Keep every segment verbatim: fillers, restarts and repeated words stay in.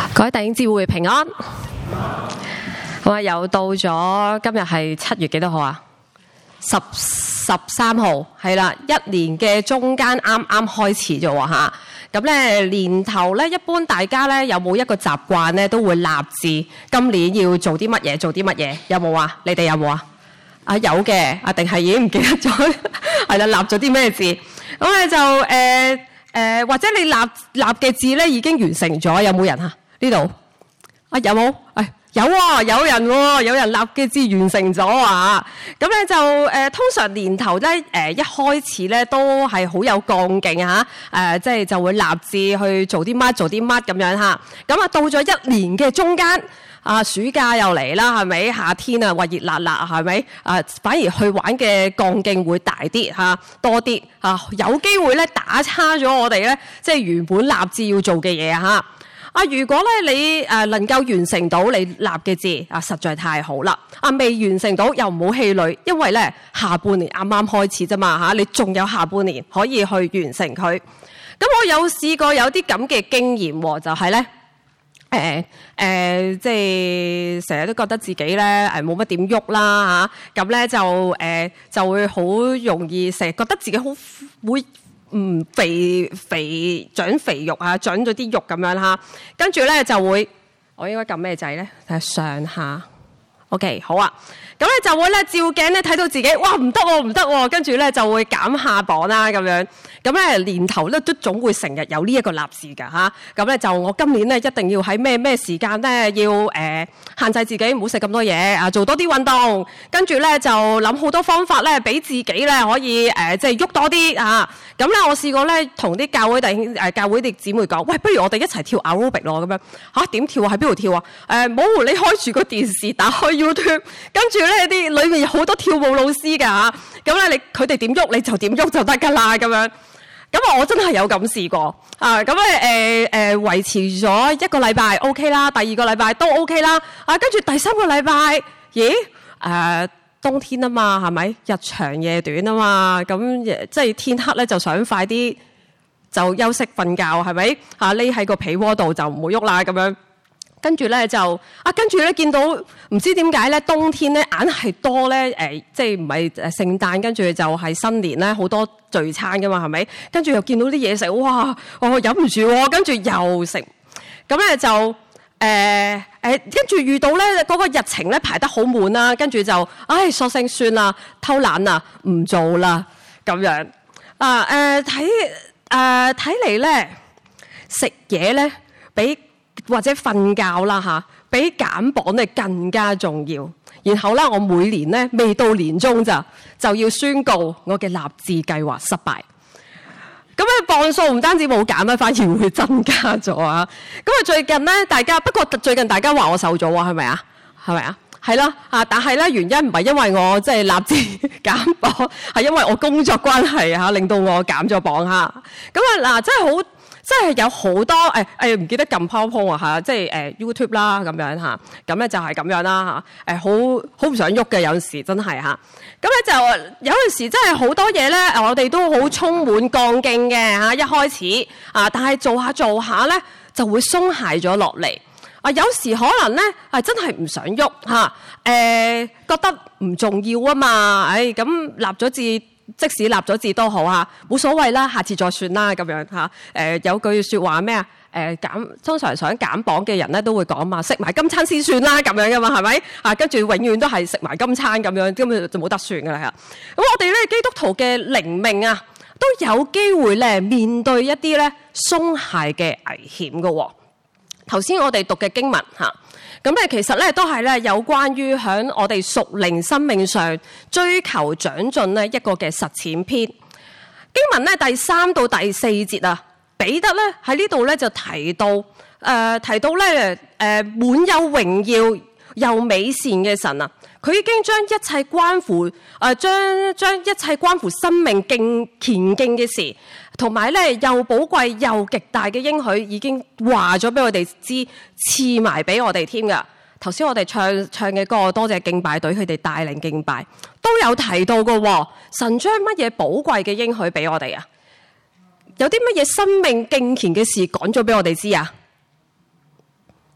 各位弟兄姊妹平安。好啊，又到咗今日係七月幾多號啊？十十三號係啦，一年嘅中間啱啱開始咗喎嚇。咁咧年頭咧，一般大家咧有冇一個習慣咧，都會立志今年要做啲乜嘢，做啲乜嘢？有冇啊？你哋有冇啊？啊有嘅，啊定係已經唔記得咗？係啦，立咗啲咩字？咁咧就誒誒、呃呃，或者你立立嘅字咧已經完成咗，有冇人啊？呢度啊有冇？誒、哎、有喎、啊，有人喎、啊，有人立嘅字完成咗啊！咁咧就誒、呃，通常年頭咧誒、呃、一開始咧都係好有幹勁嚇，誒、呃、即係就會立志去做啲乜做啲乜咁樣嚇。咁啊到咗一年嘅中間啊，暑假又嚟啦，係咪？夏天啊，話熱辣辣係咪？啊，反而去玩嘅幹勁會大啲嚇，多啲啊，有機會咧打叉咗我哋咧，即係原本立志要做嘅嘢嚇。啊！如果咧你誒能夠完成到你立嘅字啊，實在太好啦！啊，未完成到又唔好氣餒，因為咧下半年啱啱開始啫嘛嚇，你仲有下半年可以去完成佢。咁我有試過有啲咁嘅經驗喎，就係咧誒誒，即係成日都覺得自己咧誒冇乜點喐啦嚇，咁咧就誒、呃、就會好容易成日覺得自己好會。唔肥肥長肥肉啊，長咗啲肉咁樣嚇，跟住咧就會，我應該撳咩掣咧？睇下上下 ，OK 好啊，咁咧就會咧照鏡咧睇到自己，哇唔得喎唔得喎，跟住咧就會減下磅啦咁樣，咁咧年頭咧都總會成日有呢一個立志㗎嚇，咁咧就我今年咧一定要喺咩咩時間咧要誒、呃、限制自己唔好食咁多嘢啊，做多啲運動，跟住咧就諗好多方法咧俾自己咧可以誒即係喐多啲啊。咁咧，我試過咧，同啲教會弟兄、誒教會啲姊妹講，喂，不如我哋一齊跳 aerobic 咯，咁樣嚇點跳啊？喺邊度跳啊？誒，冇，你開住個電視，打開 YouTube，跟住咧啲裏面有好多跳舞老師㗎嚇。咁咧，你佢哋點喐你就點喐就得㗎啦，咁樣。咁我真係有咁試過啊！咁咧誒誒維持咗一個禮拜 OK 啦，第二個禮拜都 OK 啦。啊，跟住第三個禮拜，咦誒？呃冬天啊嘛，係咪？日長夜短啊嘛，咁即係天黑咧就想快啲就休息瞓覺，係咪？嚇匿喺個被窩度就唔好喐啦咁樣。跟住咧就啊，跟住咧見到唔知點解咧，冬天咧硬係多咧誒，即係唔係誒聖誕，跟住就係新年咧好多聚餐噶嘛，係咪？跟住又見到啲嘢食，哇！我忍唔住喎，跟住又食，咁咧就誒。呃誒跟住遇到咧嗰、那個日程咧排得好滿啦，跟住就唉索性算啦，偷懶啊，唔做啦咁樣啊誒睇誒睇嚟咧食嘢咧比或者瞓覺啦嚇，比減磅咧更加重要。然後咧我每年咧未到年中咋就要宣告我嘅立志計劃失敗。咁咧磅數唔單止冇減啊，反而會增加咗啊！咁啊最近咧，大家不過最近大家話我瘦咗喎，係咪啊？係咪啊？係啦啊！但係咧原因唔係因為我即係立志減磅，係因為我工作關係嚇令到我減咗磅嚇。咁啊嗱，真係好，真係有好多誒誒唔記得撳 PowerPoint 啊嚇，即係誒 YouTube 啦咁樣嚇。咁咧就係咁樣啦嚇。誒好好唔想喐嘅有陣時真係嚇。咁咧就有陣時真係好多嘢咧，我哋都好充滿幹勁嘅嚇，一開始啊，但係做下做下咧就會鬆懈咗落嚟啊。有時可能咧係真係唔想喐嚇，誒覺得唔重要啊嘛，誒咁立咗字，即使立咗字都好嚇，冇所謂啦，下次再算啦咁樣嚇。誒有句説話咩啊？誒減通常想減磅嘅人咧都會講嘛，食埋今餐先算啦咁樣噶嘛，係咪啊？跟住永遠都係食埋今餐咁樣，根本就冇得算噶啦。咁我哋咧基督徒嘅靈命啊，都有機會咧面對一啲咧鬆懈嘅危險噶。頭先我哋讀嘅經文嚇，咁咧其實咧都係咧有關於喺我哋屬靈生命上追求長進咧一個嘅實踐篇。經文咧第三到第四節啊。彼得咧喺呢度咧就提到，誒、呃、提到咧誒、呃、滿有榮耀又美善嘅神啊，佢已經將一切關乎誒、呃、將將一切關乎生命敬虔敬嘅事，同埋咧又寶貴又極大嘅應許，已經話咗俾我哋知，賜埋俾我哋添噶。頭先我哋唱唱嘅歌，多謝敬拜隊佢哋帶領敬拜，都有提到嘅喎。神將乜嘢寶貴嘅應許俾我哋啊？有啲乜嘢生命敬虔嘅事講咗俾我哋知啊？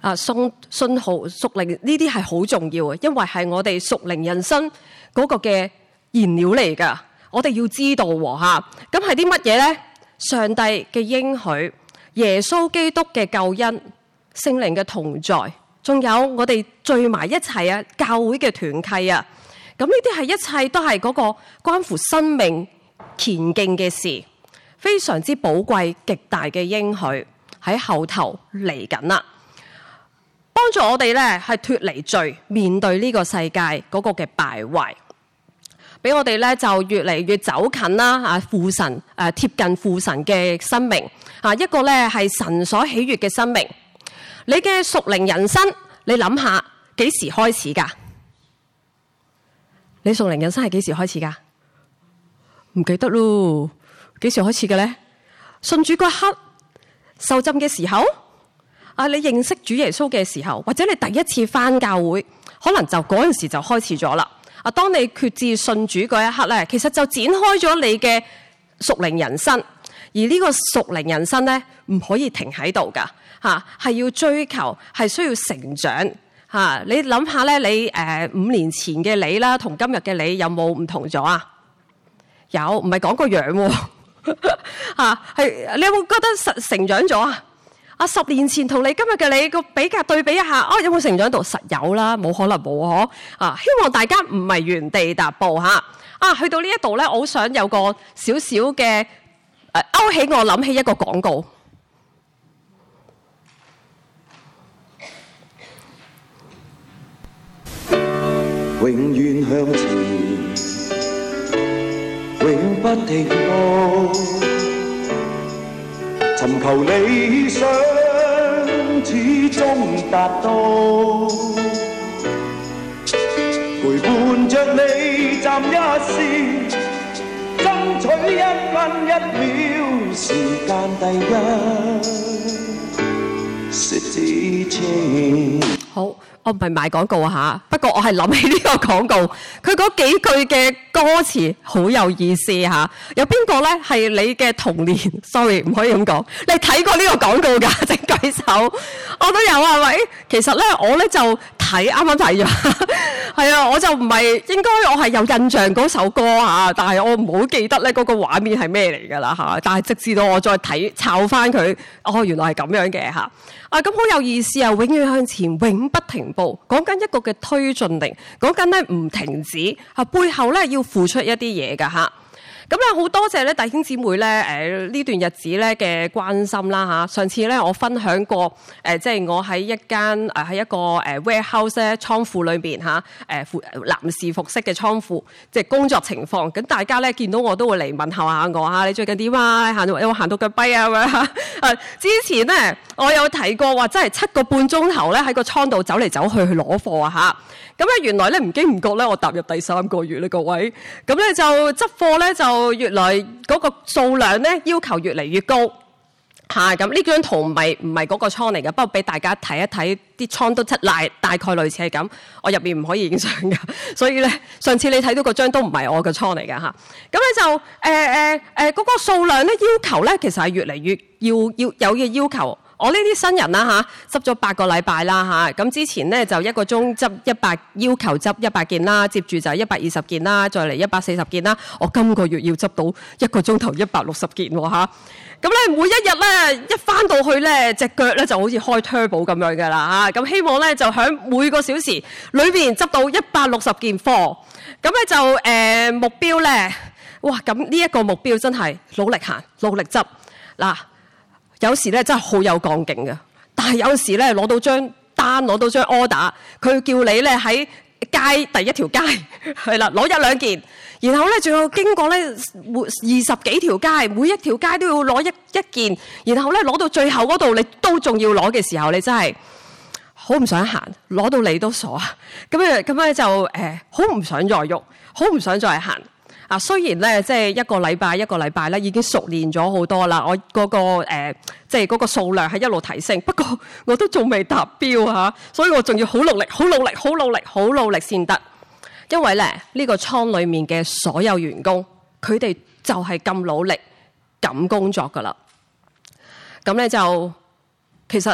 啊，信信號屬靈呢啲係好重要嘅，因為係我哋屬靈人生嗰個嘅燃料嚟㗎。我哋要知道喎嚇，咁係啲乜嘢咧？上帝嘅應許、耶穌基督嘅救恩、聖靈嘅同在，仲有我哋聚埋一齊啊，教會嘅團契啊，咁呢啲係一切都係嗰個關乎生命前進嘅事，非常之寶貴、極大嘅應許喺後頭嚟緊啦，幫助我哋咧係脫離罪，面對呢個世界嗰個嘅敗壞。俾我哋咧就越嚟越走近啦，啊父神誒貼近父神嘅生命啊，一個咧係神所喜悅嘅生命。你嘅屬靈人生，你諗下幾時開始㗎？你屬靈人生係幾時開始㗎？唔記得咯，幾時開始嘅咧？信主嗰刻受浸嘅時候，啊你認識主耶穌嘅時候，或者你第一次返教會，可能就嗰陣時就開始咗啦。啊！當你決志信主嗰一刻咧，其實就展開咗你嘅屬靈人生，而呢個屬靈人生咧唔可以停喺度噶嚇，係要追求，係需要成長嚇。你諗下咧，你誒五年前嘅你啦，同今日嘅你有冇唔同咗啊？有，唔係講個樣喎嚇，係你有冇覺得實成長咗啊？啊！十年前同你今日嘅你個比較對比一下，哦，有冇成長到？實有啦，冇可能冇嗬啊！希望大家唔係原地踏步嚇啊！去到呢一度咧，我好想有個少少嘅誒勾起我諗起一個廣告。 永遠向前，永不停步。尋求理想，始終達到。陪伴着你站一線，爭取一分一秒，時間第一，識知情。 好。我唔係賣廣告嚇，不過我係諗起呢個廣告，佢嗰幾句嘅歌詞好有意思嚇。有邊個咧係你嘅童年 ？sorry， 唔可以咁講。你睇過呢個廣告㗎？請舉手。我都有啊，喂。其實咧，我咧就睇啱啱睇咗，係啊，我就唔係應該我係有印象嗰首歌嚇，但係我唔好記得咧嗰個畫面係咩嚟㗎啦嚇。但係直至到我再睇抄翻佢，哦，原來係咁樣嘅嚇。啊，咁好有意思啊！永遠向前，永不停步。講緊一個嘅推進力，講緊咧唔停止，啊背後咧要付出一啲嘢㗎嚇。咁咧好多謝咧弟兄姊妹咧誒呢段日子咧嘅關心啦嚇。上次咧我分享過誒，即係我喺一間誒喺一個誒 warehouse 咧倉庫裏邊嚇誒男士服飾嘅倉庫，即係工作情況。咁大家咧見到我都會嚟問候下我嚇，你最近點啊？行到有冇行到腳跛啊？咁樣嚇。誒之前咧我有提過話，真係七個半鐘頭咧喺個倉度走嚟走去去攞貨啊嚇。咁咧原來咧唔經唔覺咧，我踏入第三個月咧，各位。咁咧就執貨咧就越來嗰個數量咧要求越嚟越高嚇。咁呢張圖唔係唔係嗰個倉嚟嘅，不過俾大家睇一睇啲倉都出嚟，大概類似係咁。我入邊唔可以影相㗎，所以咧上次你睇到嗰張都唔係我嘅倉嚟㗎嚇。咁咧就誒誒誒嗰個數量咧要求咧，其實係越嚟越要要有嘅要求。我呢啲新人啦嚇，執咗八個禮拜啦嚇，咁之前咧就一個鐘執一百，要求執一百件啦，接住就係一百二十件啦，再嚟一百四十件啦。我今個月要執到一個鐘頭一百六十件喎嚇。咁咧每一日咧一返到去咧隻腳咧就好似開 turbo 咁樣㗎啦嚇。咁希望咧就喺每個小時裏邊執到一百六十件貨。咁咧就誒、呃、目標咧，哇！咁呢一個目標真係努力行，努力執嗱。有時咧真係好有幹勁嘅，但係有時咧攞到張單，攞到張 order， 佢叫你咧喺街第一條街係啦攞一兩件，然後咧仲要經過咧二十幾條街，每一條街都要攞一一件，然後咧攞到最後嗰度你都仲要攞嘅時候，你真係好唔想行，攞到你都傻啊！咁樣咁樣就誒好唔想再喐，好唔想再行。啊，雖然咧，即係一個禮拜一個禮拜咧，已經熟練咗好多啦。我嗰個誒，即係嗰個數量係一路提升，不過我都仲未達標嚇，所以我仲要好努力、好努力、好努力、好努力先得。因為咧，呢個倉裡面嘅所有員工，佢哋就係咁努力咁工作噶啦。咁咧就其實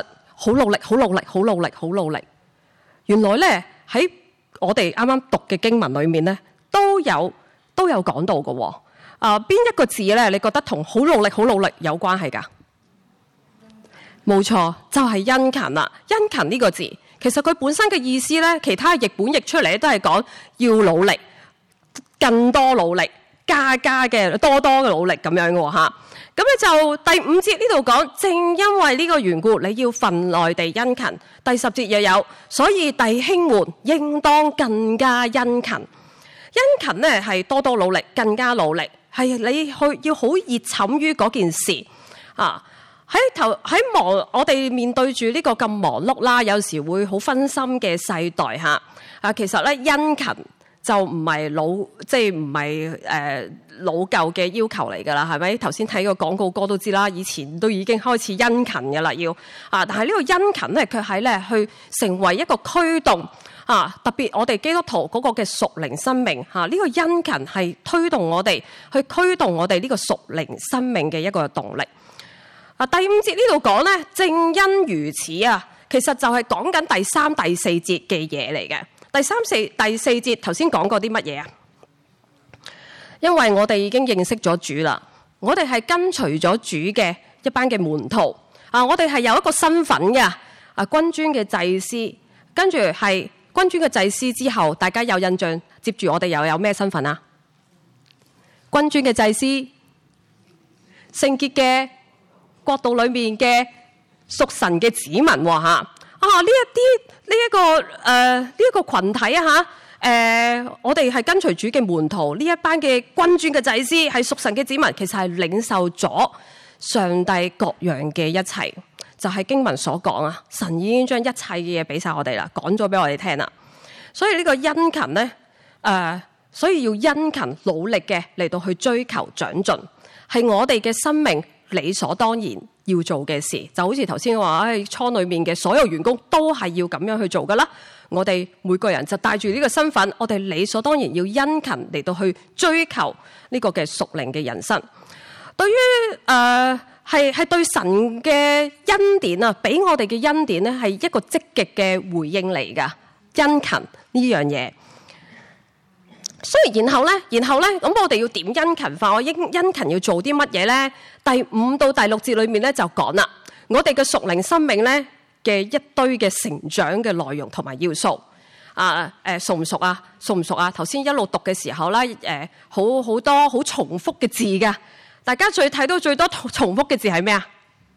好努力，好努力，好努力，好努力。原來咧喺我哋啱啱讀嘅經文裏面咧，都有都有講到嘅喎。啊，邊一個字咧？你覺得同好努力、好努力有關係㗎？冇錯，就係殷勤啦。殷勤呢個字，其實佢本身嘅意思咧，其他譯本譯出嚟都係講要努力，更多努力，加加嘅多多嘅努力咁樣嘅喎嚇。咁咧就第五節呢度講，正因為呢個緣故，你要分內地殷勤。第十節又有，所以弟兄們應當更加殷勤。殷勤咧係多多努力，更加努力，係你去要好熱忱於嗰件事啊！喺頭喺忙，我哋面對住呢個咁忙碌啦，有時會好分心嘅世代嚇啊！其實咧殷勤就唔係老，即係唔係誒老舊嘅要求嚟㗎啦，係咪？頭先睇個廣告歌都知啦，以前都已經開始殷勤㗎啦，要啊！但係呢個殷勤咧，佢喺咧去成為一個驅動啊！特別我哋基督徒嗰個嘅屬靈生命嚇，呢、這個殷勤係推動我哋去驅動我哋呢個屬靈生命嘅一個動力。啊，第五節呢度講咧，正因如此啊，其實就係講緊第三、第四節嘅嘢嚟嘅。第三四第四節頭先講過啲乜嘢啊？因為我哋已經認識咗主啦，我哋係跟隨咗主嘅一班嘅門徒啊，我哋係有一個身份嘅啊，君尊嘅祭司，跟住係君尊嘅祭司之後，大家有印象，接住我哋又有咩身份啊？君尊嘅祭司，聖潔嘅國度裏面嘅屬神嘅子民喎嚇啊！呢一啲呢一個誒呢一個羣體啊嚇誒、呃，我哋係跟隨主嘅門徒，呢一班嘅君尊嘅祭司係屬神嘅子民，其實係領受咗上帝各樣嘅一切，就係、是、經文所講啊！神已經將一切嘅嘢俾晒我哋啦，講咗俾我哋聽啦。所以呢個殷勤咧誒，所以要殷勤努力嘅嚟到去追求長進，係我哋嘅生命理所當然要做嘅事，就好似頭先話，喺倉裏面嘅所有員工都係要咁樣去做噶啦。我哋每個人就帶住呢個身份，我哋理所當然要殷勤嚟到去追求呢個嘅屬靈嘅人生。對於誒係係對神嘅恩典啊，俾我哋嘅恩典咧，係一個積極嘅回應嚟噶。殷勤呢樣嘢。所以然後咧，然後咧，咁我哋要點殷勤法？我殷殷勤要做啲乜嘢咧？第五到第六節裏面咧就講啦，我哋嘅屬靈生命咧嘅一堆嘅成長嘅內容同埋要素啊，誒、呃、熟唔熟啊？熟唔熟啊？頭先一路讀嘅時候咧，誒、呃、好好多好重複嘅字噶，大家最睇到最多重複嘅字係咩啊？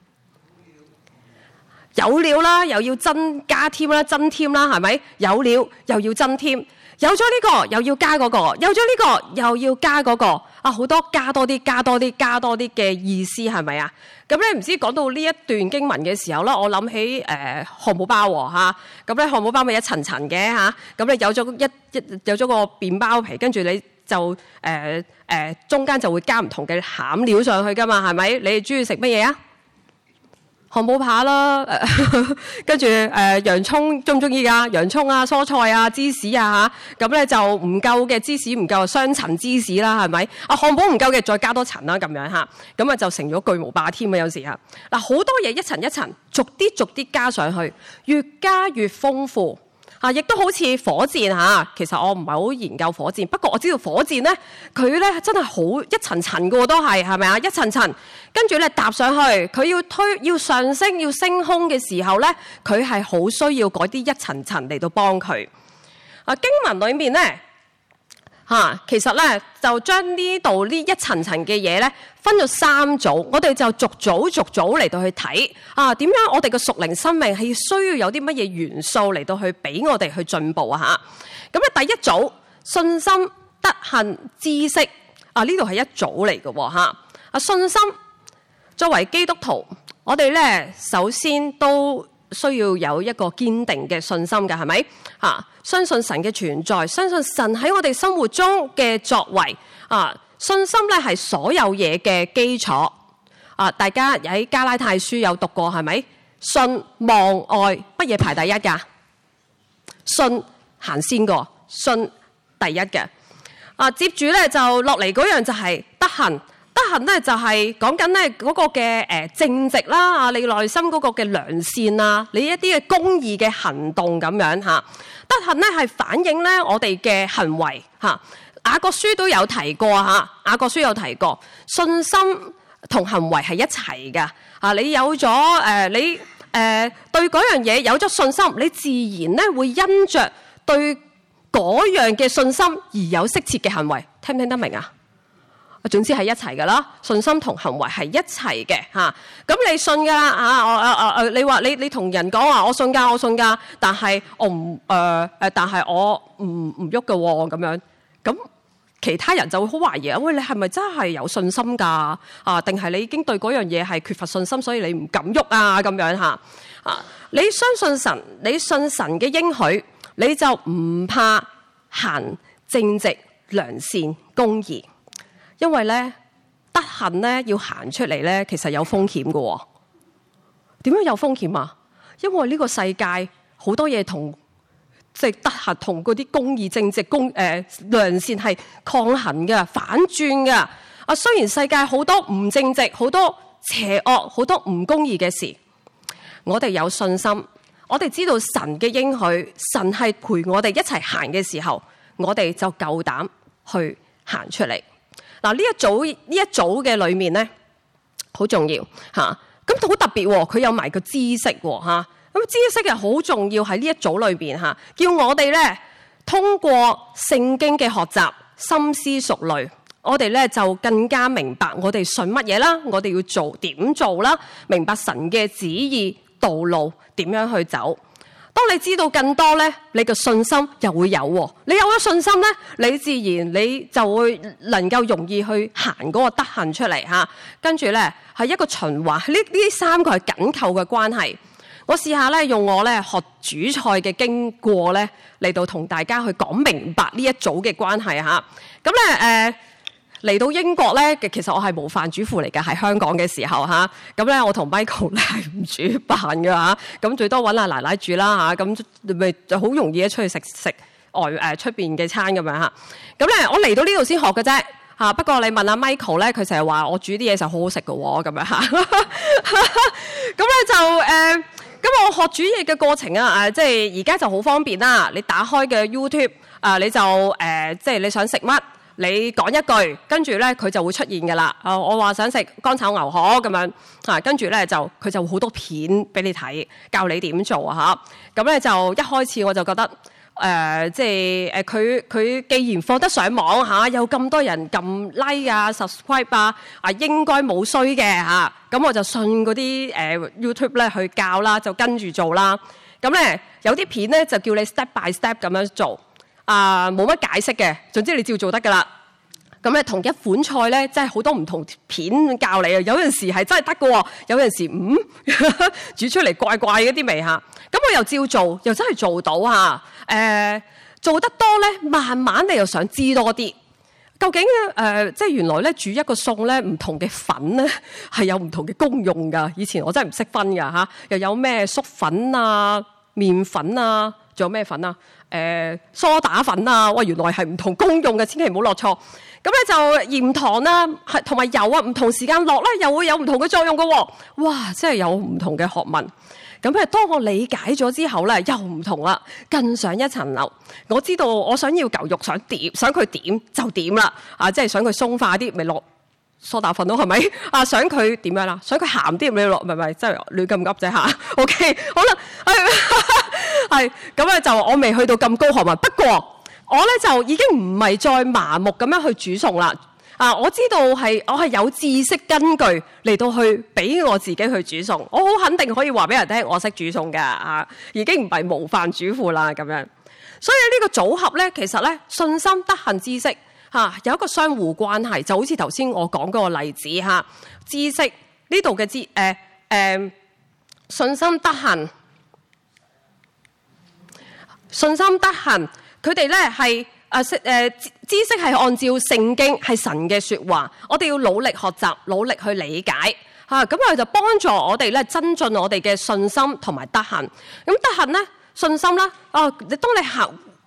有料啦，又要增加添啦，增添啦，係咪？有料又要增添。有咗呢個又要加嗰個，有咗呢個又要加嗰個，啊好多加多啲、加多啲、加多啲嘅意思係咪啊？咁咧唔知講到呢一段經文嘅時候咧，我諗起誒漢堡包喎嚇，咁咧漢堡包咪一層層嘅嚇，咁咧有咗一一有咗個麵包皮，跟住你就誒誒、呃呃、中間就會加唔同嘅餡料上去噶嘛，係咪？你哋中意食乜嘢啊？漢堡扒啦，誒跟住誒洋葱中唔中意㗎？洋葱啊、蔬菜啊、芝士啊嚇，咁咧就唔夠嘅芝士唔夠，雙層芝士啦，係咪？啊漢堡唔夠嘅，再加多層啦，咁樣嚇，咁啊就成咗巨無霸添啊！有時嚇嗱，好多嘢一層一層，逐啲逐啲加上去，越加越豐富。啊！亦都好似火箭嚇，其實我唔係好研究火箭，不過我知道火箭咧，佢咧真係好一層層嘅喎，都係係咪啊？一層層，跟住咧搭上去，佢要推要上升要升空嘅時候咧，佢係好需要嗰啲一層層嚟到幫佢。啊，經文裏面咧嚇、啊，其實咧就將呢度呢一層層嘅嘢咧分咗三組，我哋就逐組逐組嚟到去睇啊，點樣我哋嘅屬靈生命係需要有啲乜嘢元素嚟到去俾我哋去進步啊嚇。咁咧第一組信心、德行、知識啊，呢度係一組嚟嘅喎嚇。啊，信心作為基督徒，我哋咧首先都需要有一個堅定嘅信心嘅，係咪嚇？相信神嘅存在，相信神喺我哋生活中嘅作為啊！信心咧係所有嘢嘅基礎啊！大家喺加拉太書有讀過係咪？信望愛乜嘢排第一㗎？信行先個，信第一嘅啊！接住咧就落嚟嗰樣就係德行。 德行咧就係講緊咧嗰個嘅誒正直啦，啊，你內心嗰個嘅良善啊，你一啲嘅公義嘅行動咁樣嚇。德行咧係反映咧我哋嘅行為嚇。雅各書都有提過嚇，雅各書有提過信心同行為係一齊㗎嚇。你有咗誒、呃、你誒、呃、對嗰樣嘢有咗信心，你自然咧會因着對嗰樣嘅信心而有適切嘅行為。聽唔聽得明啊？總之係一齊噶啦，信心同行為係一齊嘅嚇。咁你信噶啦嚇，我誒誒誒，你話你你同人講話我信㗎，我信㗎，但係我唔誒誒，但係我唔唔喐嘅喎咁樣。咁其他人就會好懷疑啊！喂，你係咪真係有信心㗎？啊，定係你已經對嗰樣嘢係缺乏信心，所以你唔敢喐啊？咁樣嚇啊！你相信神，你信神嘅應許，你就唔怕行正直、良善、公義。因為咧，德行咧要行出嚟咧，其實有風險嘅喎。點樣有風險啊？因為呢個世界好多嘢同即係德行同嗰啲公義、正直、公誒、呃、良善係抗衡嘅、反轉嘅。啊，雖然世界好多唔正直、好多邪惡、好多唔公義嘅事，我哋有信心，我哋知道神嘅應許，神係陪我哋一齊行嘅時候，我哋就夠膽去行出嚟。嗱，呢一組呢一組嘅裏面咧，好重要嚇，咁好特別喎，佢有埋個知識喎嚇，咁知識係好重要喺呢一組裏邊嚇，叫我哋咧通過聖經嘅學習、深思熟慮，我哋咧就更加明白我哋信乜嘢啦，我哋要做點做啦，明白神嘅旨意、道路點樣去走。當你知道更多咧，你嘅信心又會有喎。你有咗信心咧，你自然你就會能夠容易去行嗰個德行出嚟嚇。跟住咧係一個循環，呢呢三個係緊扣嘅關係。我試下咧用我咧學主菜嘅經過咧嚟到同大家去講明白呢一組嘅關係嚇。咁咧誒。嚟到英國咧，其實我係無飯主婦嚟嘅，喺香港嘅時候嚇。咁咧，我同 Michael 咧係唔煮飯嘅嚇。咁最多揾阿奶奶煮啦嚇。咁咪就好容易咧出去食食外誒出邊嘅餐咁樣嚇。咁咧，我嚟到呢度先學嘅啫嚇。不過你問阿 Michael 咧，佢成日話我煮啲嘢就好好食嘅喎，咁樣嚇。咁咧就誒，咁、呃、我學煮嘢嘅過程啊誒，即係而家就好方便啦。你打開嘅 YouTube 啊、呃，你就誒、呃，即係你想食乜？你講一句，跟住咧佢就會出現㗎啦。啊，我話想食乾炒牛河咁樣，啊，跟住咧就佢就好多片俾你睇，教你點做啊嚇。咁咧就一開始我就覺得，誒、呃，即係誒佢佢既然放得上網嚇、啊，有咁多人撳 like 啊、subscribe 啊，啊應該冇衰嘅嚇。咁、啊、我就信嗰啲誒 YouTube 咧去教啦，就跟住做啦。咁咧有啲片咧就叫你 step by step 咁樣做。啊，冇乜解釋嘅，總之你照做得噶啦。咁咧同一款菜咧，真係好多唔同片教你啊。有陣時係真係得嘅，有陣時唔、嗯、煮出嚟怪怪嗰啲味嚇。咁我又照做，又真係做到嚇。誒、呃，做得多咧，慢慢你又想知多啲。究竟誒、呃，即係原來咧煮一個餸咧，唔同嘅粉咧係有唔同嘅功用㗎。以前我真係唔識分㗎嚇。又有咩粟粉啊、麵粉啊，仲有咩粉啊？誒、呃、梳打粉啊，喂，原來係唔同功用嘅，千祈唔好落錯。咁咧就鹽糖啦，係同埋油啊，唔同時間落咧，又會有唔同嘅作用嘅喎。哇，真係有唔同嘅學問。咁咧，當我理解咗之後咧，又唔同啦，更上一層樓。我知道我想要嚿肉，想點，想佢點就點啦。啊，即係想佢鬆化啲，咪落梳打粉咯，係咪？啊，想佢點樣啦？想佢鹹啲，咪落，咪咪，真係亂咁噏啫嚇。OK，好啦，係咁咧，就我未去到咁高學問，不過我咧就已經唔係再麻木咁樣去煮餸啦。啊，我知道係我係有知識根據嚟到去俾我自己去煮餸，我好肯定可以話俾人聽我識煮餸㗎啊，已經唔係無飯主婦啦咁樣。所以呢個組合咧，其實咧信心、德行、知識嚇、啊、有一個相互關係，就好似頭先我講嗰個例子嚇、啊，知識呢度嘅知誒誒、呃呃、信心、德行。信心德行，佢哋咧係誒誒知識係按照聖經係神嘅説話，我哋要努力學習，努力去理解嚇，咁佢就幫助我哋咧增進我哋嘅信心同埋德行。咁德行咧，信心啦，哦，當你行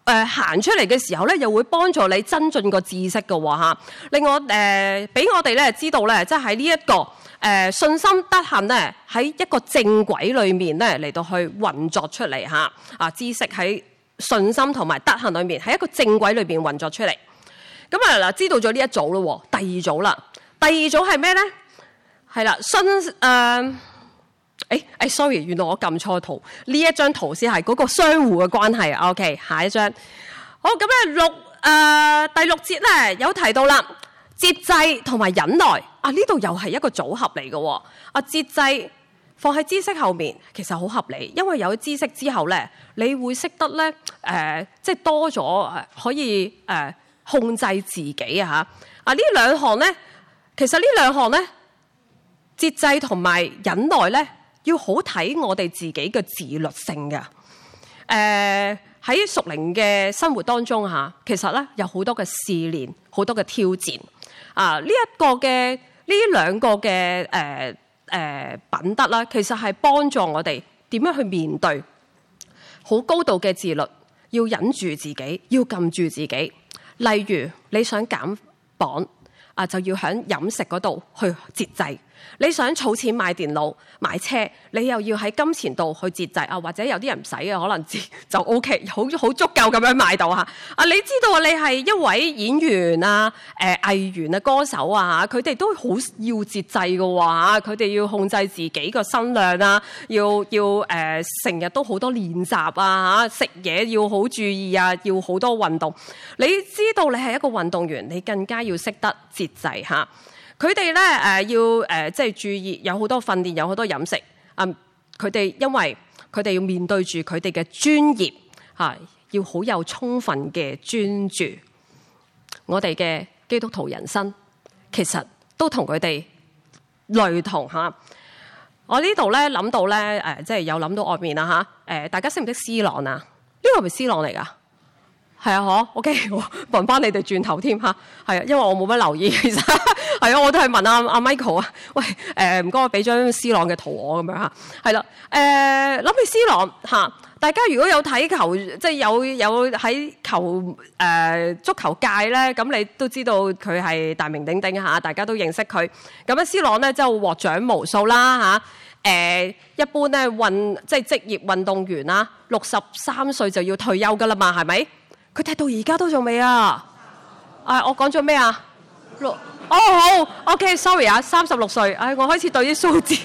誒行出嚟嘅時候咧，又會幫助你增進個知識嘅喎嚇。另外誒，俾、呃、我哋咧知道咧，即係喺呢一個誒、呃、信心德行咧，喺一個正軌裏面咧嚟到去運作出嚟嚇。啊，知識喺信心同埋德行裏面喺一個正軌裏邊運作出嚟。咁啊嗱，知道咗呢一組咯，第二組啦，第二組係咩咧？係啦，信誒。呃誒誒 sorry， 原來我撳錯圖，呢一張圖先係嗰個相互嘅關係。OK， 下一張。好，咁咧六誒第六節咧有提到啦，節制同埋忍耐啊，呢度又係一個組合嚟嘅。啊，節制放喺知識後面，其實好合理，因為有知識之後咧，你會識得咧誒、呃，即係多咗可以誒、呃、控制自己啊嚇。啊，呢兩項咧，其實呢兩項咧，節制同埋忍耐咧。要好睇我哋自己嘅自律性嘅。誒喺屬靈嘅生活當中嚇，其實咧有好多嘅試煉，好多嘅挑戰。啊，呢一個嘅呢兩個嘅誒誒品德啦，其實係幫助我哋點樣去面對好高度嘅自律，要忍住自己，要撳住自己。例如你想減磅啊，就要喺飲食嗰度去節制。你想儲錢買電腦買車，你又要喺金錢度去節制啊，或者有啲人唔使嘅，可能就 O K， 好好足夠咁樣買到嚇。啊，你知道你係一位演員啊、誒藝員啊、歌手啊，佢哋都好要節制嘅喎，佢哋要控制自己個身量啊，要要誒成日都好多練習啊嚇，食嘢要好注意啊，要好多運動。你知道你係一個運動員，你更加要識得節制嚇。佢哋咧誒要誒、呃、即係注意，有好多訓練，有好多飲食。嗯，佢哋因為佢哋要面對住佢哋嘅專業嚇、啊，要好有充分嘅專注。我哋嘅基督徒人生其實都同佢哋類同嚇、啊。我呢度咧諗到咧誒、呃，即係有諗到外面啦嚇。誒、啊，大家識唔識 C 朗啊？呢、這個係咪 C 朗嚟㗎？係啊，嗬 ，OK， 我問翻你哋轉頭添嚇，係啊，因為我冇乜留意，其實係啊，我都係問阿阿 Michael 啊，喂，誒唔該，我俾張 C 朗嘅圖我咁樣嚇，係啦，誒諗起 C 朗嚇，大家如果有睇球，即係有有喺球誒、呃、足球界咧，咁你都知道佢係大名鼎鼎嚇，大家都認識佢。咁啊 C 朗咧就獲獎無數啦嚇。誒、呃、一般咧運即係職業運動員啦，六十三歲就要退休噶啦嘛，係咪？佢踢到而家都仲未啊！啊，我講咗咩啊？六哦好 ，OK，sorry 啊，三十六歲。唉，我開始對啲數字，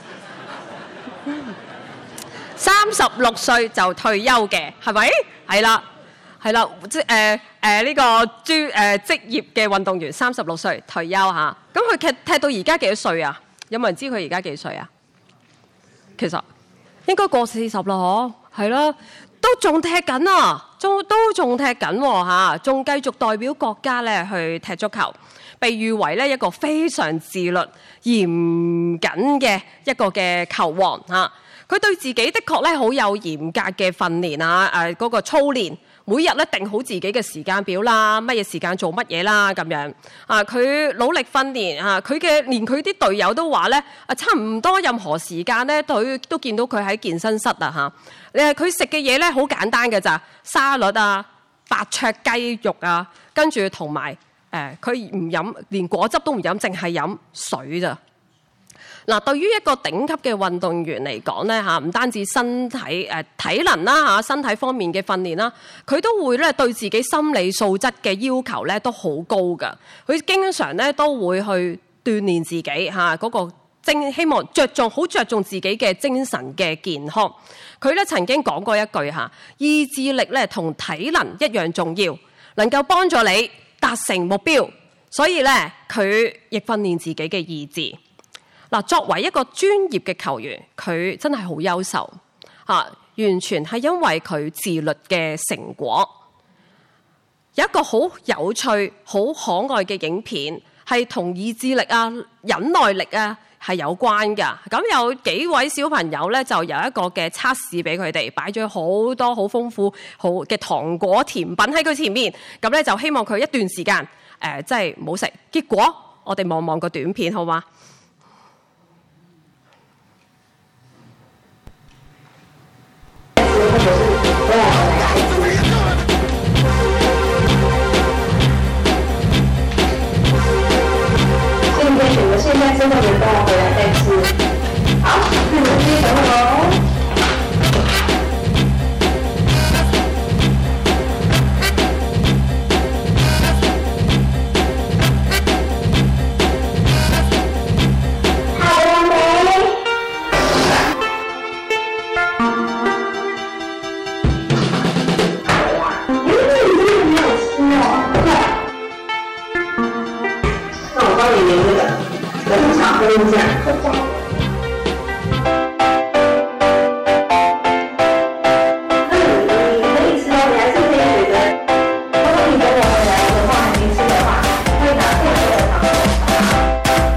三十六歲就退休嘅，係咪？係啦，係啦，即係誒誒呢個專誒、呃、職業嘅運動員，三十六歲退休嚇。咁佢踢踢到而家幾多歲啊？有冇人知佢而家幾歲啊？其實應該過四十啦，嗬，係啦。都仲踢緊啊，仲都仲踢緊喎嚇，仲繼續代表國家咧去踢足球，被譽為咧一個非常自律、嚴謹嘅一個嘅球王嚇。佢對自己的確咧好有嚴格嘅訓練啊，誒嗰個操練，每日咧定好自己嘅時間表啦，乜嘢時間做乜嘢啦咁樣啊。佢努力訓練啊，佢嘅連佢啲隊友都話咧啊，差唔多任何時間咧，佢都見到佢喺健身室啊嚇。誒佢食嘅嘢咧好簡單嘅咋，沙律啊、白灼雞肉啊，跟住同埋誒佢唔飲，連果汁都唔飲，淨係飲水咋。嗱，對於一個頂級嘅運動員嚟講咧嚇，唔單止身體誒、呃、體能啦嚇，身體方面嘅訓練啦，佢都會咧對自己心理素質嘅要求咧都好高噶。佢經常咧都會去鍛鍊自己嚇嗰個精，希望着重好着重自己嘅精神嘅健康。佢咧曾經講過一句嚇，意志力咧同體能一樣重要，能夠幫助你達成目標。所以咧，佢亦訓練自己嘅意志。嗱，作為一個專業嘅球員，佢真係好優秀嚇，完全係因為佢自律嘅成果。有一個好有趣、好可愛嘅影片，係同意志力啊、忍耐力啊係有關㗎。咁有幾位小朋友咧，就有一個嘅測試俾佢哋，擺咗好多好豐富好嘅糖果甜品喺佢前面。咁咧就希望佢一段時間誒，即係唔好食。結果我哋望望個短片好嗎？ 真的能跟我回来再吃。好，那你们继续等我哦。跟你讲，那你你可以吃哦，你还是可以选择。如果你等我回来的话，还没吃的话，会拿配合的糖果。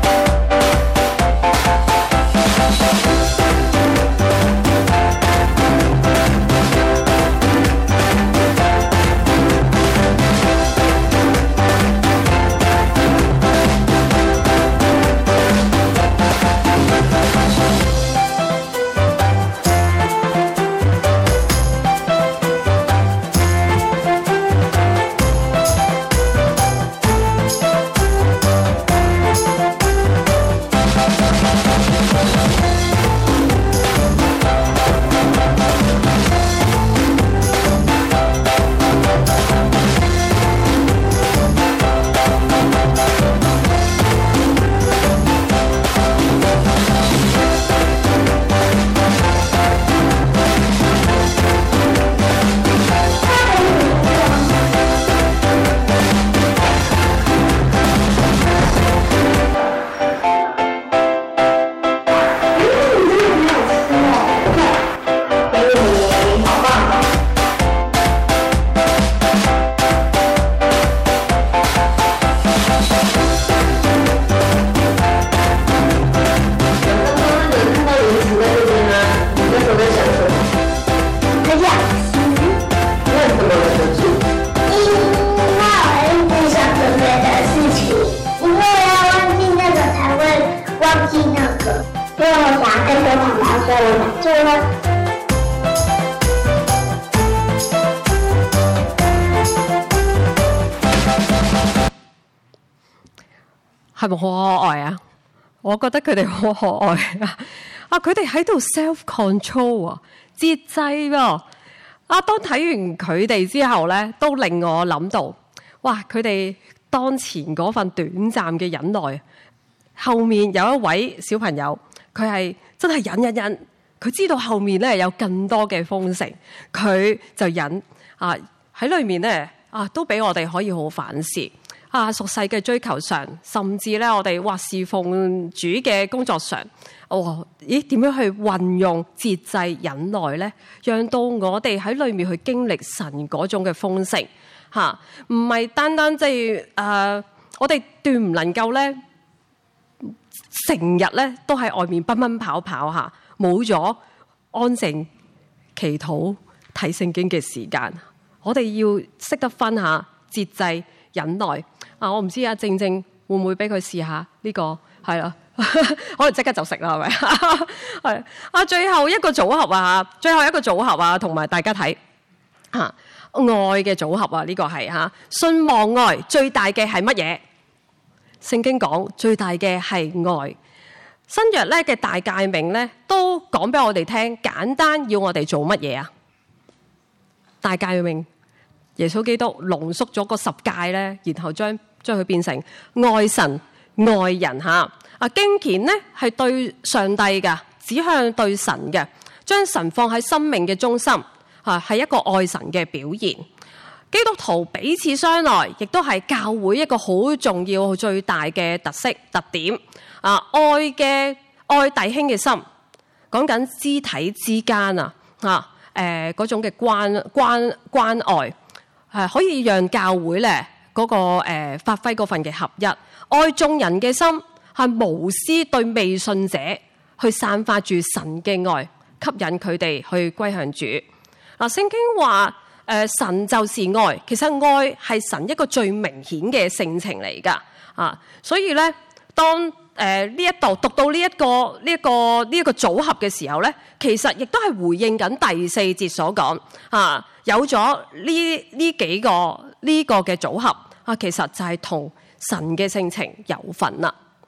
係咪好可愛啊？我覺得佢哋好可愛啊！啊，佢哋喺度 self control 啊，節制喎。啊，當睇完佢哋之後咧，都令我諗到，哇！佢哋當前嗰份短暫嘅忍耐，後面有一位小朋友，佢係真係忍忍忍，佢知道後面咧有更多嘅豐盛，佢就忍啊！喺裏面咧啊，都俾我哋可以好反思。啊，俗世嘅追求上，甚至咧我哋哇侍奉主嘅工作上，哦，咦點樣去運用節制忍耐咧？讓到我哋喺裏面去經歷神嗰種嘅豐盛嚇，唔係單單即係誒，我哋斷唔能夠咧，成日咧都喺外面奔奔跑跑嚇，冇咗安靜祈禱睇聖經嘅時間。我哋要識得分下節制忍耐。啊！我唔知啊，正正會唔會俾佢試下呢個係啦？可能即刻就食啦，係咪？係啊！最後一個組合啊，最後一個組合啊，同埋大家睇嚇、啊、愛嘅組合啊，呢、這個係嚇信望愛最大嘅係乜嘢？聖經講最大嘅係愛。新約咧嘅大誡命咧都講俾我哋聽，簡單要我哋做乜嘢啊？大誡命。耶穌基督濃縮咗個十誡咧，然後將將佢變成愛神愛人嚇。啊，經虔咧係對上帝嘅，指向對神嘅，將神放喺生命嘅中心嚇，係一個愛神嘅表現。基督徒彼此相愛，亦都係教會一個好重要、最大嘅特色特點。啊，愛嘅愛弟兄嘅心，講緊肢體之間啊嚇誒嗰種嘅關關關愛。係可以讓教會咧嗰、那個誒、呃、發揮嗰份嘅合一，愛眾人嘅心係無私對未信者去散發住神嘅愛，吸引佢哋去歸向主。嗱、啊，聖經話誒、呃、神就是愛，其實愛係神一個最明顯嘅性情嚟㗎啊！所以咧，當誒呢一度讀到呢、這、一個呢一、這個呢一、這個組合嘅時候咧，其實亦都係回應緊第四節所講啊。有咗呢呢幾個呢、這個嘅組合啊，其實就係同神嘅性情有份啦。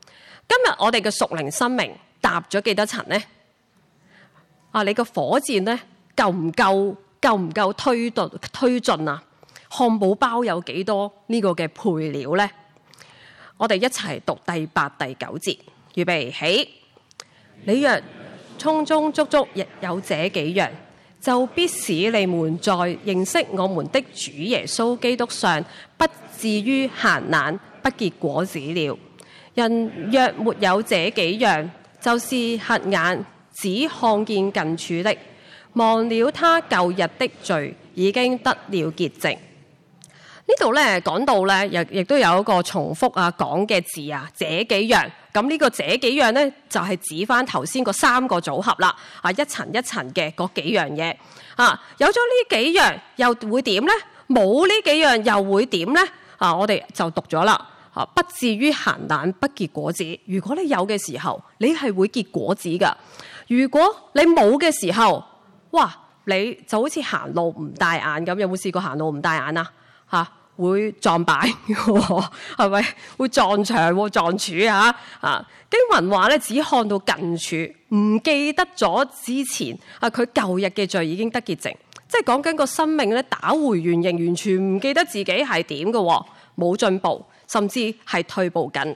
今日我哋嘅屬靈生命搭咗幾多層呢？啊，你個火箭咧夠唔夠夠唔夠推動推進啊？漢堡包有幾多呢個嘅配料呢？我哋一齊讀第八、第九節，預備起。你若充充足足亦有這幾樣，就必使你們在認識我們的主耶穌基督上，不至於閒懶，不結果子了。人若沒有這幾樣，就是瞎眼，只看見近處的，忘了他舊日的罪，已經得了潔淨。呢度咧講到咧，亦亦都有一個重複啊講嘅字啊，這幾樣。咁呢個這幾樣咧，就係指翻頭先個三個組合啦。啊，一層一層嘅嗰幾樣嘢啊，有咗呢幾樣又會點咧？冇呢幾樣又會點咧？啊，我哋就讀咗啦。啊，不至於閒懶，不結果子。如果你有嘅時候，你係會結果子噶。如果你冇嘅時候，哇，你就好似行路唔帶眼咁。有冇試過行路唔帶眼啊？嚇！會撞板嘅，係咪？會撞牆、撞柱啊！啊，經文話咧，只看到近處，唔記得咗之前啊，佢舊日嘅罪已經得潔淨，即係講緊個生命咧打回原形，完全唔記得自己係點嘅，冇進步，甚至係退步緊。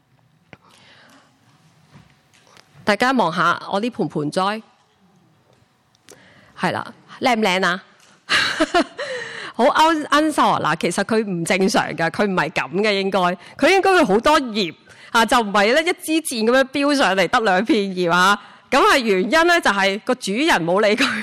大家望下我呢盆盆栽，係啦，靚唔靚啊？好啱啱收啊！嗱，其實佢唔正常㗎，佢唔係咁嘅應該，佢應該會好多葉啊，就唔係咧一支箭咁樣飆上嚟得兩片葉啊。咁係原因咧就係、是、個主人冇理佢，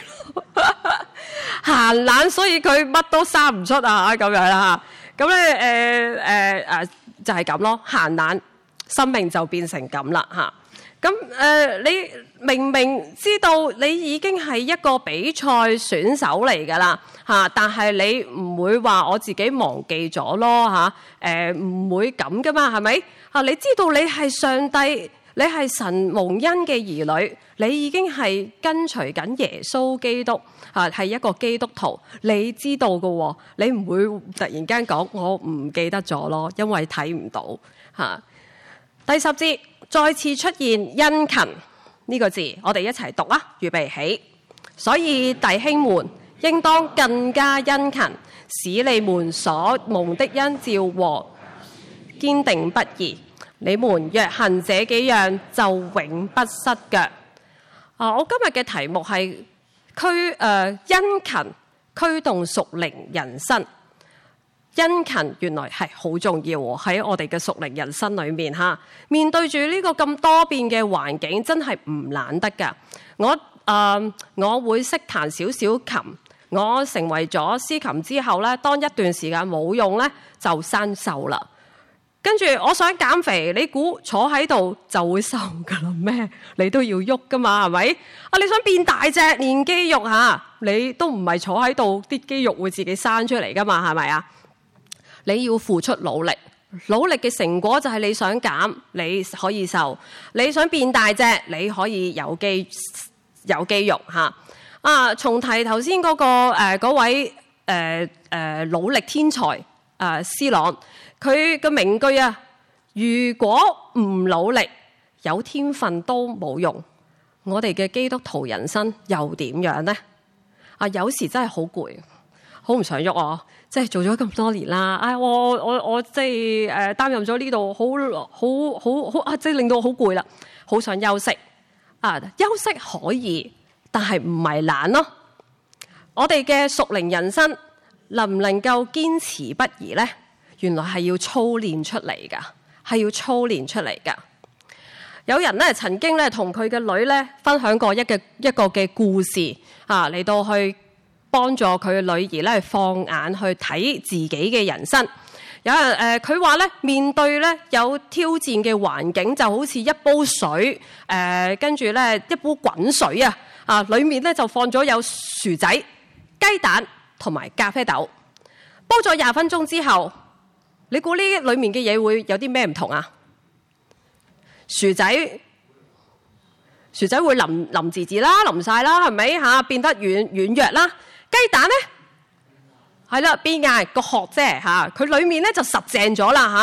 閒懶，所以佢乜都生唔出啊咁樣啦。咁咧誒誒誒就係咁咯，閒懶，生命就變成咁啦嚇。咁誒、呃，你明明知道你已經係一個比賽選手嚟㗎啦嚇，但係你唔會話我自己忘記咗咯嚇，誒唔會咁㗎嘛，係咪啊？你知道你係上帝，你係神蒙恩嘅兒女，你已經係跟隨緊耶穌基督嚇，係一個基督徒，你知道㗎喎，你唔會突然間講我唔記得咗咯，因為睇唔到嚇。第十節。再次出現殷勤呢個字，我哋一齊讀啊！預備起。所以弟兄們，應當更加殷勤，使你們所蒙的恩召和堅定不移。你們若行這幾樣，就永不失腳。啊！我今日嘅題目係驅誒殷勤驅動屬靈人生。殷勤原來係好重要喎，喺我哋嘅屬靈人生裏面嚇，面對住呢個咁多變嘅環境，真係唔懶得㗎。我誒、呃、我會識彈少少琴，我成為咗司琴之後咧，當一段時間冇用咧，就生銹啦。跟住我想減肥，你估坐喺度就會瘦㗎啦咩？你都要喐㗎嘛，係咪？啊，你想變大隻練肌肉嚇，你都唔係坐喺度，啲肌肉會自己生出嚟㗎嘛，係咪啊？你要付出努力，努力嘅成果就係你想減，你可以瘦；你想變大隻，你可以有肌有肌肉嚇。啊，重提頭先嗰個誒嗰位誒誒、呃呃、努力天才誒、呃、C 朗，佢嘅名句啊，如果唔努力，有天分都冇用。我哋嘅基督徒人生又點樣呢？啊，有時真係好攰，好唔想喐我。即係做咗咁多年啦，唉、哎，我我我即係誒擔任咗呢度，好好好好啊，即係令到我好攰啦，好想休息啊！休息可以，但係唔係懶咯。我哋嘅屬靈人生能唔能夠堅持不移咧？原來係要操練出嚟㗎，係要操練出嚟㗎。有人咧曾經咧同佢嘅女咧分享過一個一個嘅故事啊，嚟到去幫助佢嘅女兒咧放眼去睇自己嘅人生。有人誒，佢話咧面對咧有挑戰嘅環境，就好似一煲水誒，跟住咧一煲滾水啊，啊，裡面咧就放咗有薯仔、雞蛋同埋咖啡豆。煲咗廿分鐘之後，你估呢裡面嘅嘢會有啲咩唔同啊？薯仔薯仔會腍腍滋滋啦，腍晒啦，係咪嚇？變得軟軟弱啦。雞蛋咧，係啦，變硬個殼啫嚇，佢裡面咧就實淨咗啦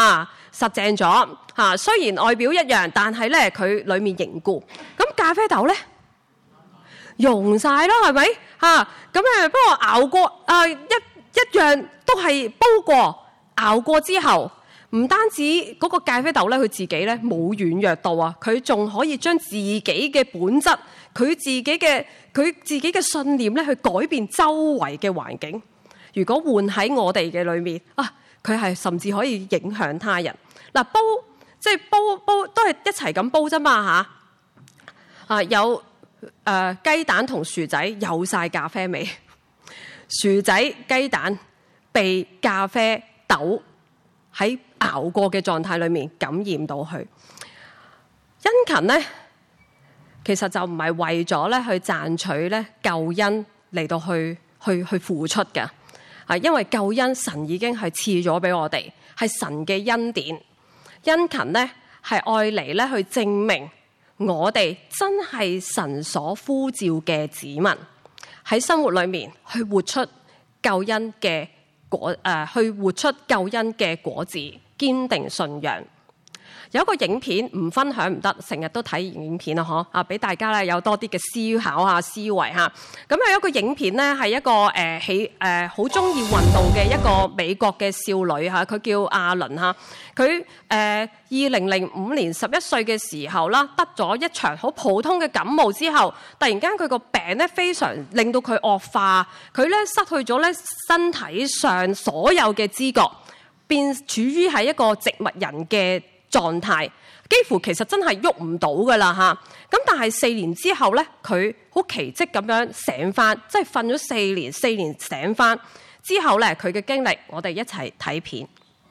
實淨咗嚇。雖然外表一樣，但係咧佢裡面凝固。咁咖啡豆咧溶晒咯，係咪嚇？咁誒不過熬過啊一一樣都係煲過熬過之後。唔單止嗰個咖啡豆咧，佢自己咧冇軟弱到啊，佢仲可以將自己嘅本質，佢自己嘅佢自己嘅信念咧，去改變周圍嘅環境。如果換喺我哋嘅裏面啊，佢係甚至可以影響他人。嗱、啊，煲即係煲煲都係一齊咁煲啫嘛嚇。啊，有誒、呃、雞蛋同薯仔有晒咖啡味，薯仔雞蛋被咖啡豆喺熬過嘅狀態裏面感染到佢。殷勤咧，其實就唔係為咗咧去賺取咧救恩嚟到去去去付出嘅，啊，因為救恩神已經係賜咗俾我哋，係神嘅恩典。殷勤咧係愛嚟咧去證明我哋真係神所呼召嘅子民，喺生活裏面去活出救恩嘅果誒、呃，去活出救恩嘅果子。堅定信仰。有一個影片唔分享唔得，成日都睇影片啊！嗬啊，俾大家咧有多啲嘅思考啊、思維嚇。咁有一個影片咧，係一個誒喜誒好中意運動嘅一個美國嘅少女嚇，佢叫阿倫嚇。佢誒二零零五年十一歲嘅時候啦，得咗一場好普通嘅感冒之後，突然間佢個病咧非常令到佢惡化，佢咧失去咗咧身體上所有嘅知覺。變處於喺一個植物人嘅狀態，幾乎其實真係喐唔到噶啦嚇。咁但係四年之後咧，佢好奇蹟咁樣醒翻，即係瞓咗四年，四年醒翻之後咧，佢嘅經歷，我哋一齊睇片。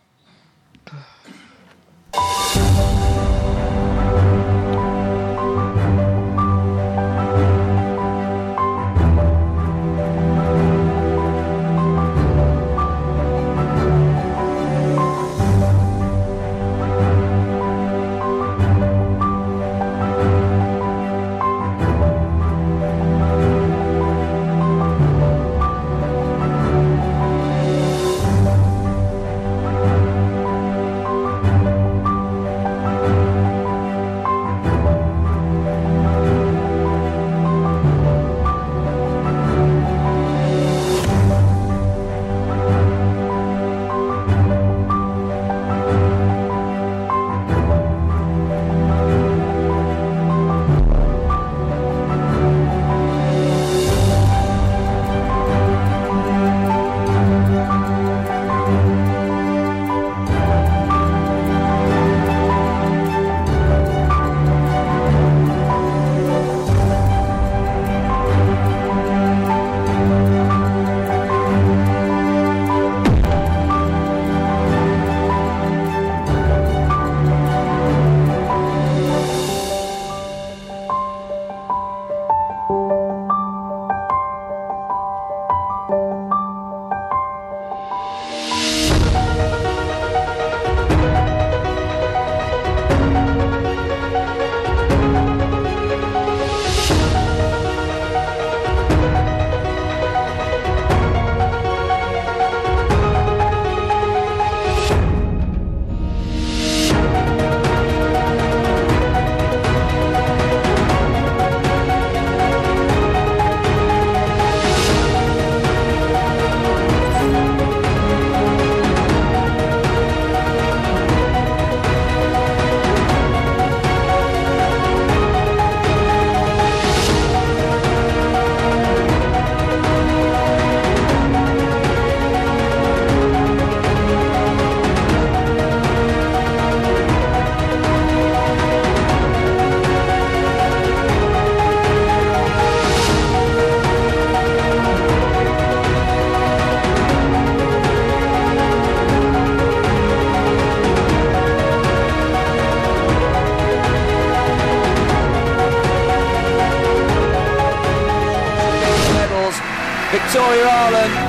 Victoria Ireland.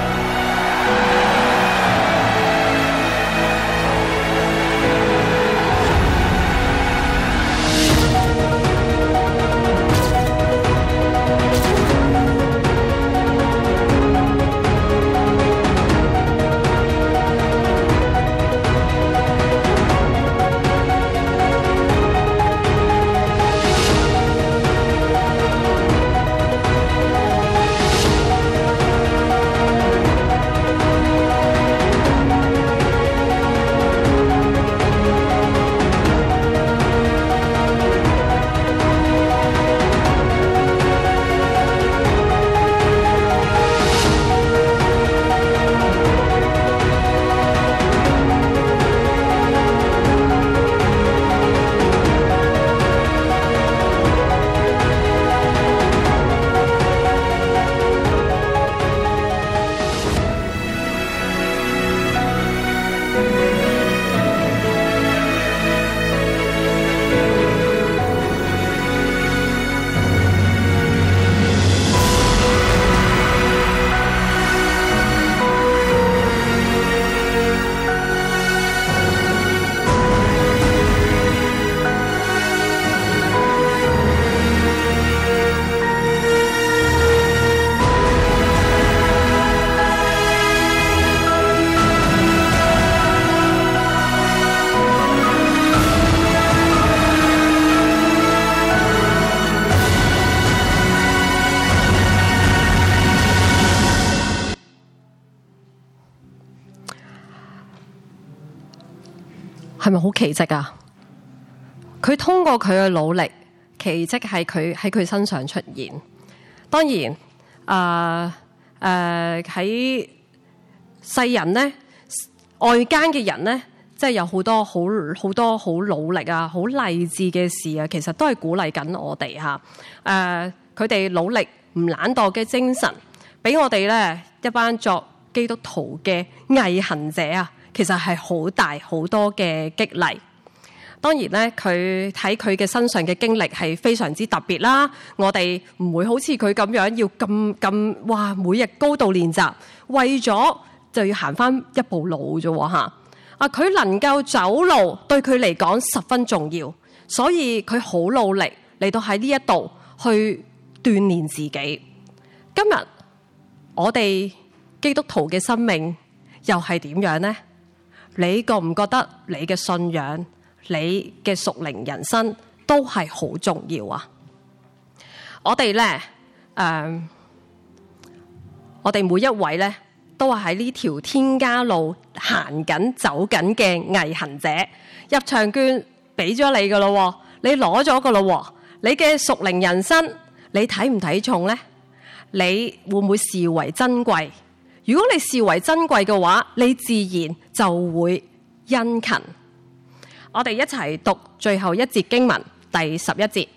係咪好奇蹟啊？佢通過佢嘅努力，奇蹟係佢喺佢身上出現。當然，誒誒喺世人咧，外間嘅人咧，即係有好多好好多好努力啊、好勵志嘅事啊，其實都係鼓勵緊我哋嚇。誒，佢哋努力唔懶惰嘅精神，俾我哋咧一班作基督徒嘅毅行者啊，其實係好大好多嘅激勵。當然咧，佢喺佢嘅身上嘅經歷係非常之特別啦。我哋唔會好似佢咁樣要咁咁哇，每日高度練習，為咗就要行翻一步路啫喎嚇。啊，佢能夠走路對佢嚟講十分重要，所以佢好努力嚟到喺呢一度去鍛鍊自己。今日我哋基督徒嘅生命又係點樣呢？你覺唔覺得你嘅信仰，你嘅屬靈人生都係好重要啊？我哋咧，誒、呃，我哋每一位咧，都係喺呢條天家路行緊、走緊嘅毅行者。入場券俾咗你噶咯，你攞咗噶咯，你嘅屬靈人生，你睇唔睇重咧？你會唔會視為珍貴？如果你視為珍貴嘅話，你自然就會殷勤。我哋一齊讀最後一節經文，第十一節。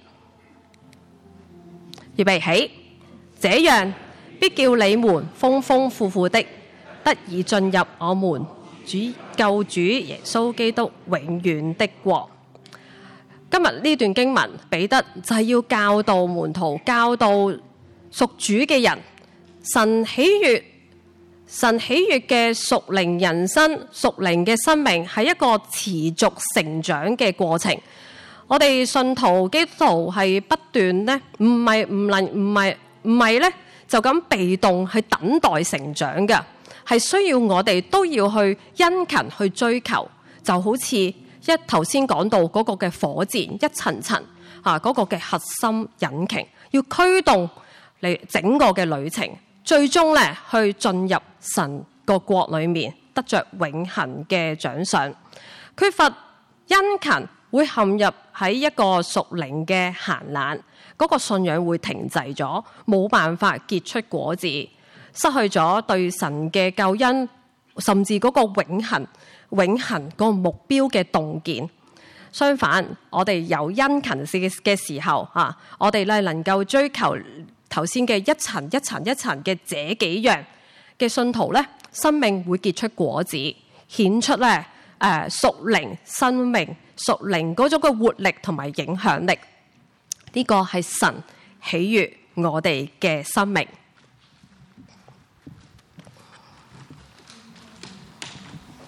預備起，這樣必叫你們豐豐富富的，得以進入我們主救主耶穌基督永遠的國。今日呢段經文，彼得就係要教導門徒，教導屬主嘅人，神喜悅。神喜悅嘅屬靈人生、屬靈嘅生命係一個持續成長嘅過程。我哋信徒基督徒係不斷咧，唔係唔能唔係唔係咧，就咁被動去等待成長嘅，係需要我哋都要去殷勤去追求。就好似一頭先講到嗰個嘅火箭，一層層啊嗰個嘅核心引擎，要驅動嚟整個嘅旅程。最終咧，去進入神個國裏面，得着永恆嘅獎賞。缺乏殷勤，會陷入喺一個屬靈嘅閒懶，嗰個信仰會停滯咗，冇辦法結出果子，失去咗對神嘅救恩，甚至嗰個永恆、永恆嗰個目標嘅洞見。相反，我哋有殷勤嘅時候啊，我哋咧能夠追求頭先嘅一層一層一層嘅這幾樣嘅信徒咧，生命會結出果子，顯出咧誒屬靈生命、屬靈嗰種嘅活力同埋影響力。呢個係神喜悅我哋嘅生命。